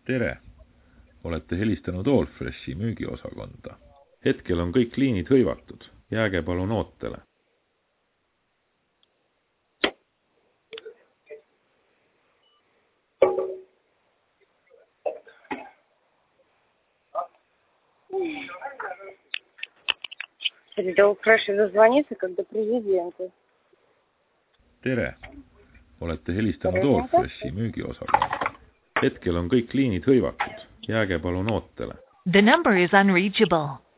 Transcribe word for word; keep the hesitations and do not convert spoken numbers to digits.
Tere! Olete helistanud Allfreshi müügiosakonda. Hetkel on kõik liinid hõivatud. Jääge palun ootele. Хотите Allfreshi дозвониться, как до президента. Tere! Olete helistanud Allfreshi müügiosakonda. Hetkel on kõik liinid hõivatud. Jääge palun ootele. The number is unreachable.